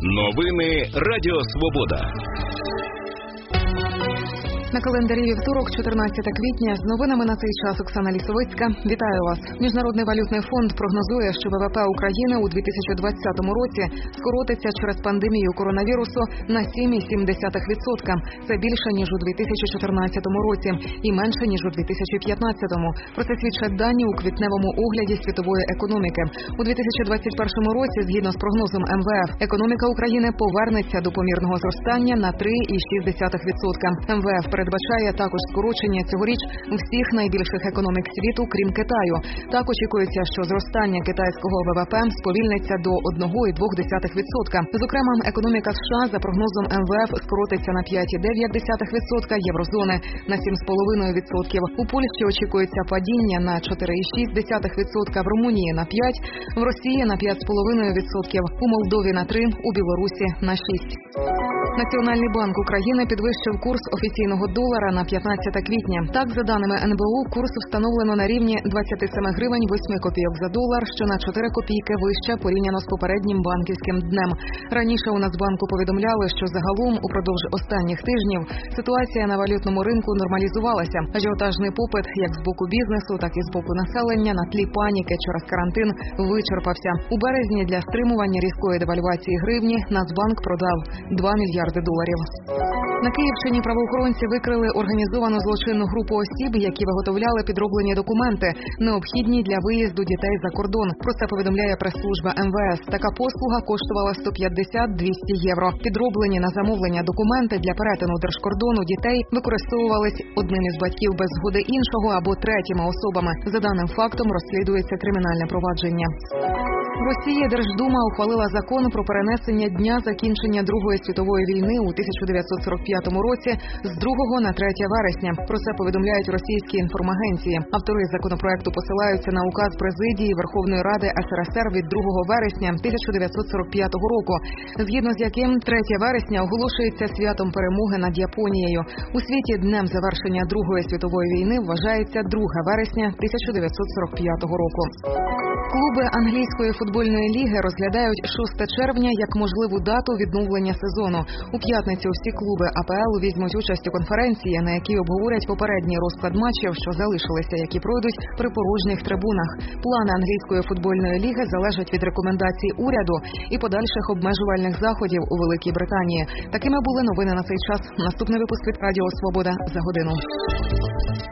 Новини Радіо Свобода. На календарі вівторок, 14 квітня. З новинами на цей час Оксана Лісовицька. Вітаю вас. Міжнародний валютний фонд прогнозує, що ВВП України у 2020 році скоротиться через пандемію коронавірусу на 7,7%. Це більше, ніж у 2014 році і менше, ніж у 2015-му. Про це свідчать дані у квітневому огляді світової економіки. У 2021 році, згідно з прогнозом МВФ, економіка України повернеться до помірного зростання на 3,6%. МВФ передбачає також скорочення цьогоріч всіх найбільших економік світу, крім Китаю. Так очікується, що зростання китайського ВВП сповільниться до 1,2%. Зокрема, економіка США, за прогнозом МВФ, скоротиться на 5,9%, єврозони на 7,5%. У Польщі очікується падіння на 4,6%, в Румунії на 5%, в Росії на 5,5%, у Молдові на 3%, у Білорусі на 6%. Національний банк України підвищив курс офіційного долара на 15 квітня. Так, за даними НБУ, курс встановлено на рівні 27 гривень 8 копійок за долар, що на 4 копійки вище порівняно з попереднім банківським днем. Раніше у Нацбанку повідомляли, що загалом упродовж останніх тижнів ситуація на валютному ринку нормалізувалася. Ажіотажний попит як з боку бізнесу, так і з боку населення на тлі паніки через карантин вичерпався. У березні для стримування різкої девальвації гривні Нацбанк продав 2 мільярди доларів. На Київщині правоохоронці викрили організовану злочинну групу осіб, які виготовляли підроблені документи, необхідні для виїзду дітей за кордон. Про це повідомляє прес-служба МВС. Така послуга коштувала 150-200 євро. Підроблені на замовлення документи для перетину держкордону дітей використовувались одним із батьків без згоди іншого або третіми особами. За даним фактом розслідується кримінальне провадження. В Росії Держдума ухвалила закон про перенесення дня закінчення Другої світової війни у 1945 році з 2 на 3 вересня. Про це повідомляють російські інформагенції. Автори законопроекту посилаються на указ Президії Верховної Ради СРСР від 2 вересня 1945 року, згідно з яким 3 вересня оголошується святом перемоги над Японією. У світі днем завершення Другої світової війни вважається 2 вересня 1945 року. Клуби англійської футбольної ліги розглядають 6 червня як можливу дату відновлення сезону. У п'ятницю всі клуби АПЛ візьмуть участь у конференції, на якій обговорять попередній розклад матчів, що залишилися, які пройдуть при порожніх трибунах. Плани англійської футбольної ліги залежать від рекомендацій уряду і подальших обмежувальних заходів у Великій Британії. Такими були новини на цей час. Наступний випуск від Радіо Свобода за годину.